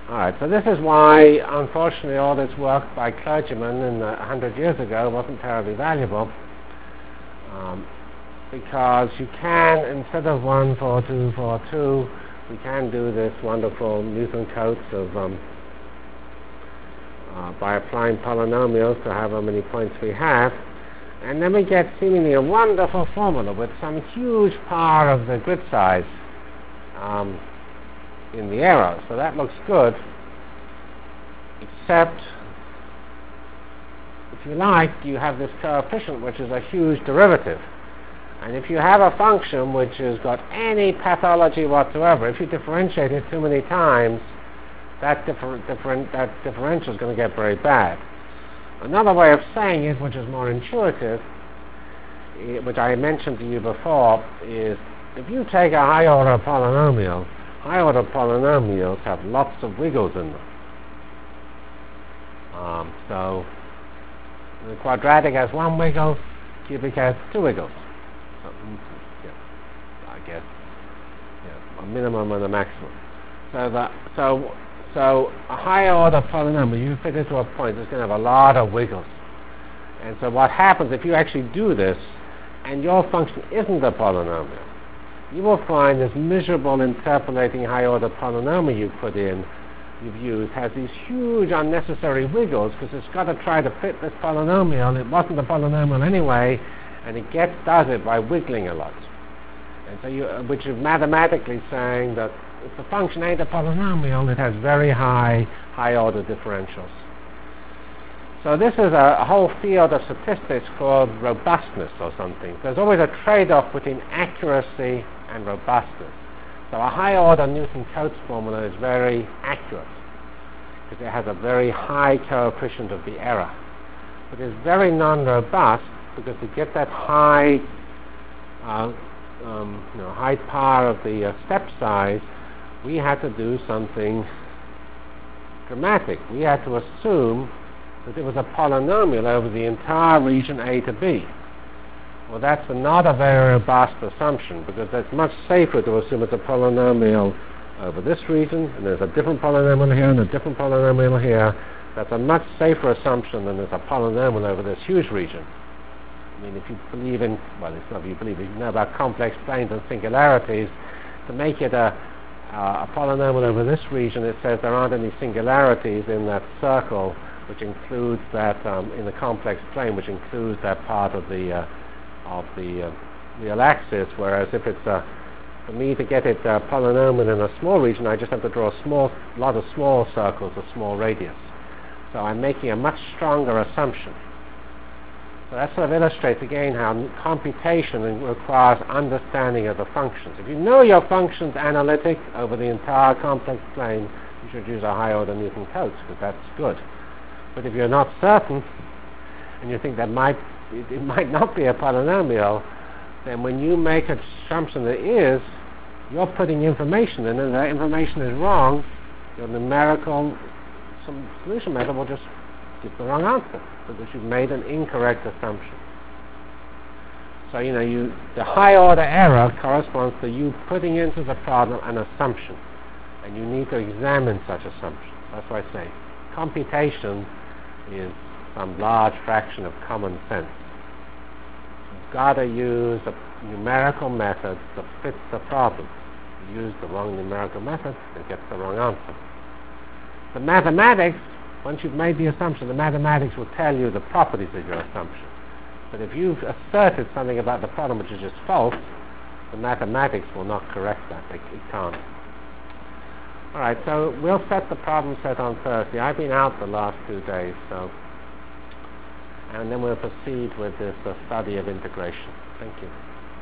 All right, so this is why, unfortunately, all this work by clergymen 100 years ago wasn't terribly valuable, because you can, instead of 1, 4, 2, 4, 2, we can do this wonderful Newton-Cotes of by applying polynomials to however many points we have, and then we get seemingly a wonderful formula with some huge power of the grid size in the error. So that looks good, except, if you like, you have this coefficient which is a huge derivative. And if you have a function which has got any pathology whatsoever, if you differentiate it too many times, that differential is going to get very bad. Another way of saying it, which is more intuitive, which I mentioned to you before, is if you take a high-order polynomial, high-order polynomials have lots of wiggles in them. So the quadratic has 1 wiggle, cubic has 2 wiggles. So, I guess a minimum and a maximum. So a higher order polynomial, you fit it to a point, it's going to have a lot of wiggles. And so what happens if you actually do this, and your function isn't a polynomial, you will find this miserable interpolating high order polynomial you've used has these huge unnecessary wiggles, because it's got to try to fit this polynomial. It wasn't a polynomial anyway, and it does it by wiggling a lot. And so which is mathematically saying that if the function ain't a polynomial, it has very high order differentials. So this is a whole field of statistics called robustness or something. There's always a trade-off between accuracy and robustness. So a high order Newton-Cotes formula is very accurate because it has a very high coefficient of the error. But it's very non-robust because to get that high high power of the step size, we had to do something dramatic. We had to assume that it was a polynomial over the entire region A to B. Well, that's not a very robust assumption, because it's much safer to assume it's a polynomial over this region, and there's a different polynomial here and a different polynomial here. That's a much safer assumption than there's a polynomial over this huge region. I mean, if you believe in, well, it's not if you believe, if you know about complex planes and singularities, to make it a polynomial over this region, it says there aren't any singularities in that circle, which includes that, in the complex plane, which includes that part of the real axis, whereas if it's for me to get it polynomial in a small region, I just have to draw a lot of small circles of small radius. So I'm making a much stronger assumption. So that sort of illustrates again how computation requires understanding of the functions. If you know your function's analytic over the entire complex plane, you should use a high order Newton-Cotes, because that's good. But if you're not certain, and you think that it might not be a polynomial, then when you make an assumption that it is, you're putting information in, and that information is wrong, your numerical solution method will just give the wrong answer, because you've made an incorrect assumption. So, the high order error corresponds to you putting into the problem an assumption, and you need to examine such assumptions. That's why I say computation is some large fraction of common sense. You've got to use a numerical method that fits the problem. You use the wrong numerical method, it gets the wrong answer. The mathematics, once you've made the assumption, the mathematics will tell you the properties of your assumption. But if you've asserted something about the problem which is just false, the mathematics will not correct that. It can't. All right, so we'll set the problem set on Thursday. I've been out the last 2 days, and then we'll proceed with this study of integration. Thank you.